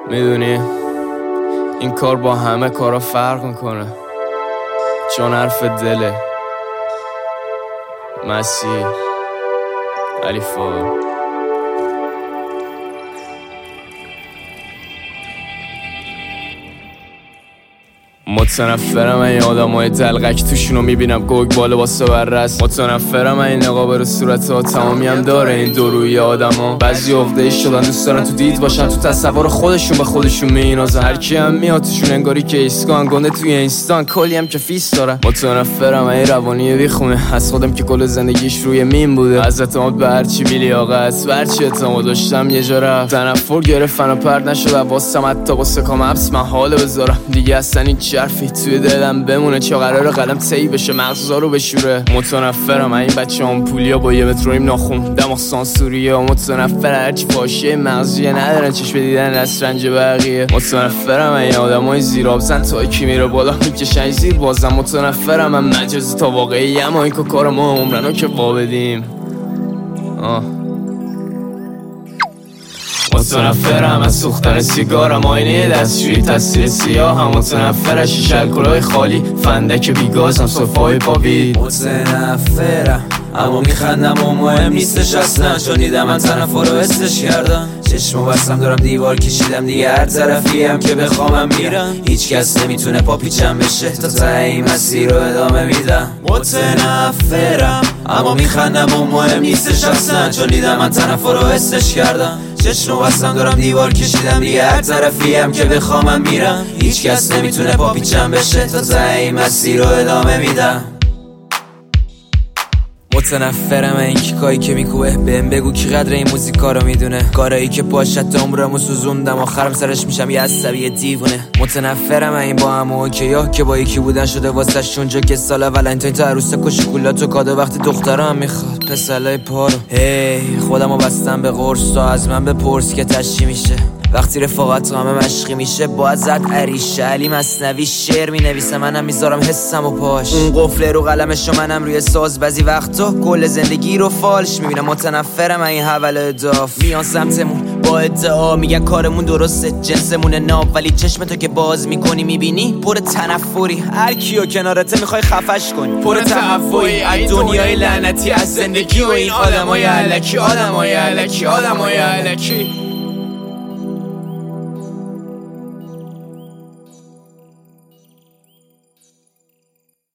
میدونی این کار با همه کارا فرق میکنه، چون حرف دله. مسیح علی فور. متنفرم این آدمای دلغک توشونو میبینم گوگ بالا با سبررست. متنفرم این نقاب رو صورت ها تمامی هم داره این دوروی آدما. بعضی عقده‌ای شدن دوست دارن تو دید باشن، تو تصور خودشون به خودشون مینازن. هر کی هم میاد توشون انگاری که ایسکان گنده توی اینستان، کلی هم که فیس دارن. متنفرم این روانی بیخونه از خودم که کل زندگیش روی مین بوده. از اعتماد به هرچی بی‌لیاقت، به هرچی اعتماد داشتم یه جا رفت. تنفر گرفتن و پرد نشد واسم حتی واسه کام حبس من حال بذارم دیگه. اصلا این حرفی توی دلم بمونه چه قراره قلم تی بشه مغزا رو بشوره. متنفرم این بچه آمپولیا با 1 متر ناخون دماغ سانسوریه. متنفر هرچی فاشیه مغزیه ندارن چشم دیدن دسترنج بقیه. متنفرم این آدمای زیر آبزن تا کی میره بالا میکشن زیر بازم. متنفرم من مجازی تا واقعی، اما این که کار ما عمرنو که وابدیم. متنفرم از سوختن سیگارم، آینه دستشویی تصویر سیاه هم. متنفر از شیشه الکلای خالی، فندک بیگازم صفای پابید. متنفرم اما میخندم و مهم نیستش اصلا، چون دیدم من تنفر رو حسش کردم. چشمو بستم دارم دیوار کشیدم دیگه، هر طرفی هم که بخوامم میرم. هیچ کس نمیتونه پا پیچم بشه، تا ته این مسیر رو ادامه میدم. متنفرم اما میخندم و مهم نیستش اصلا، چون دیدم من تنفر رو حسش کردم. چشمو بستم دارم دیوار کشیدم دیگه، هر طرفی هم که بخوامم میرم. هیچ کس نمیتونه پا پیچم بشه، تا ته این مسیر رو ادامه میدم. متنفرم این کیکایی که میکوه، بهم بگو کی قدر این موزیکا رو میدونه. کارایی که پاشت عمرمو سوزوندم، آخرم سرش میشم یه عصبی دیوونه. متنفرم این با هم اوکیا که با یکی بودن شده واسه شونجا که سال ولنتاین تا عروسک و شکلات و کادو وقتی دخترم میخواد پسلای پارو. هی خودمو بستم به قرص و از من بپرس که تشی میشه. وقتی رفاقت غمه مشقی میشه باید زد عریشه. علی مثنوی شعر مینویسه منم میذارم حسم و پاش. اون قفله رو قلمش و منم روی ساز. بعضی وقتا کل زندگی رو فالش میبینم. متنفرم این حول اداف میان سمتمون با ادعا میگن کارمون درسته جنسمون ناب، ولی چشم تو که باز میکنی میبینی پر تنفری. هر کیو کنارته میخوای خفش کنی، پر تهوعی. ای دنیای لعنتی از زندگی و این آدمای الکی، آدمای الکی، آدمای الکی.